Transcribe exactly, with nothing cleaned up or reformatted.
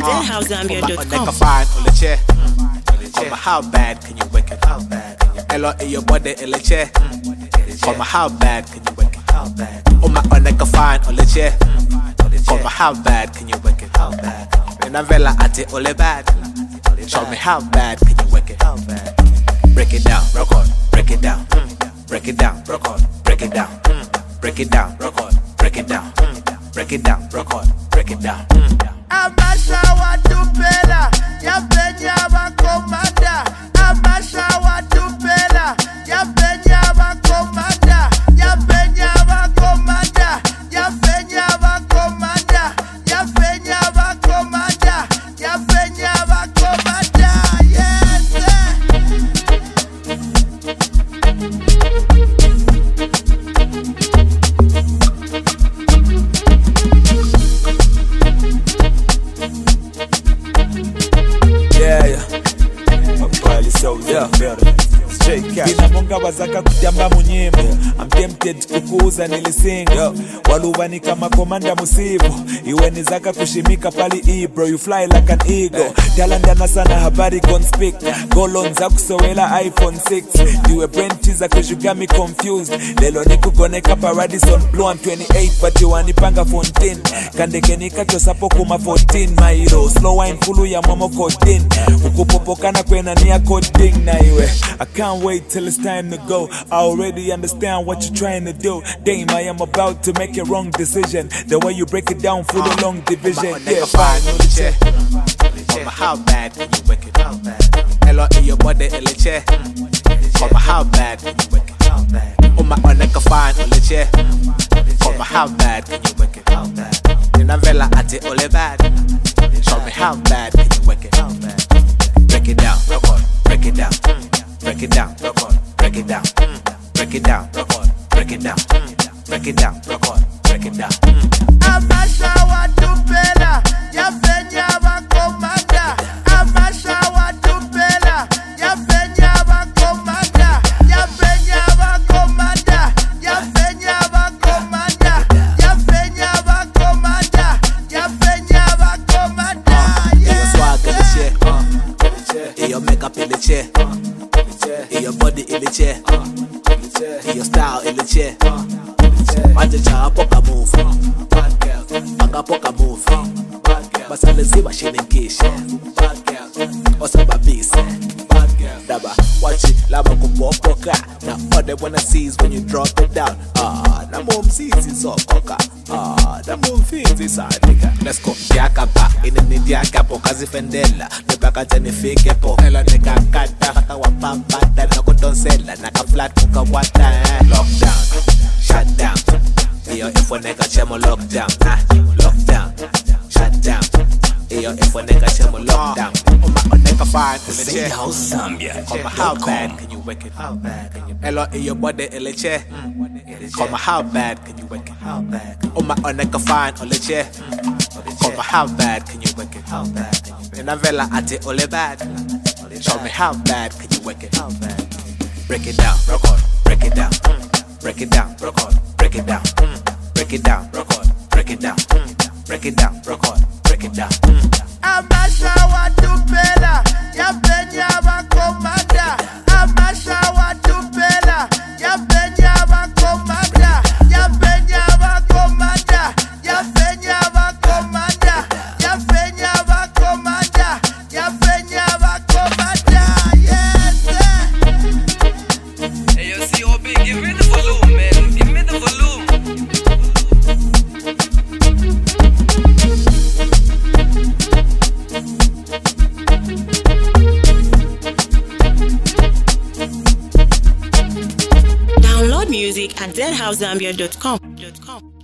dead house zambia dot com. How bad can you work it? How bad can you Elo in your body in the chair? Come how bad can you work it? How bad? Oh my on like a fine on the chair. Come how bad can you work it? How bad? In a vela at it all bad. Show me how bad can you work it? How bad? Break it down, rock on, break it down, break it down, rock on, break it down, break it down, rock on, break it down, break it down, rock on, break it down. Amasha watupela ya penya bakomanda. Amasha watupela ya penya bakomanda. Ya penya bakomanda. Ya penya bakomanda. Ya penya bakomanda. Ya penya bakomanda. Yes. Yeah, yeah. I'm probably so yeah. Binabonga wazaka kujamba munyimbo. I'm tempted kukuuza nilisingo. Waluva ni kama komanda musivo. Iwe ni zaka kushimika pali ibro. You fly like an eagle. Talandana sana habari gon speak. Golon za kusowela iPhone six. Diwe brain teaser cause you got me confused. Lelo ni kugoneka pa Radisson Blue. I'm twenty-eight but you wanipanga fourteen. Kandeke nikacho sapo kuma fourteen. My hero slow wine fulu ya momo codeine. Ukupopokana kwena niya coding na iwe. I can't wait till it's time to go. I already understand what you're trying to do. Damn, I am about to make a wrong decision. The way you break it down for the long division. Yeah, fine. How bad can you work it? How bad? Elo in your body in the chair. Come how bad can you work it? How bad? Oh my on like a fine on the chair. Come how bad can you work it? How bad? In a vela at it all bad. Show me how bad can you work it? How bad? Break it down, rock on, break it down. Break it down, rock on, break it down, break it down, rock on, break it down, break it down, rock on, break it down. Amasha watupela ya penya bakomanda. Amasha watupela ya penya bakomanda. Ya penya bakomanda. Ya penya bakomanda. Ya penya bakomanda. Ya penya bakomanda. Your swag in the chair, your makeup in the chair. In your body in the chair, in your style in the chair. Majaja poka move, banga poka move. Basale ziba shilling kish, osaba beast. Daba watch it, lava kupoka. Now all they wanna see is when you drop it down. Ah, na mom sees it's all coca. Ah, na mom feels it's a nigga. Let's go. Diaka pa, ini ni diaka po kazi fendela. Nebaka jani fike po. Ela neka kata, kata wapapata. Nako donsela, naka flat kuka wata. Lockdown, shut down. Iyo ifo neka chemo lockdown. Ah, lockdown, shut down. Iyo ifo neka chemo lockdown. Oh my, oh neka fine. Dead house zambia Come how bad can you work it? How bad can you? Elo in your body in the chair. Come how bad can you work it? How bad? Oh my, on like a fine on the chair. Come how bad can you work it? How bad? In a vela at it all bad. Show me how bad can you work it? How bad? Break it down, rock on, break it down, break it down, rock on, break it down, break it down, rock on, break it down, break it down, rock on, break it down. Amasha watupela ya penya bakomanda. Amasha watupela ya penya bakomanda. Ya penya bakomanda. Ya penya bakomanda. Ya penya bakomanda. Ya penya bakomanda. Yes. Hey yo, C O B, give me the volume, man. Give me the volume. Download music at dead house zambia dot com.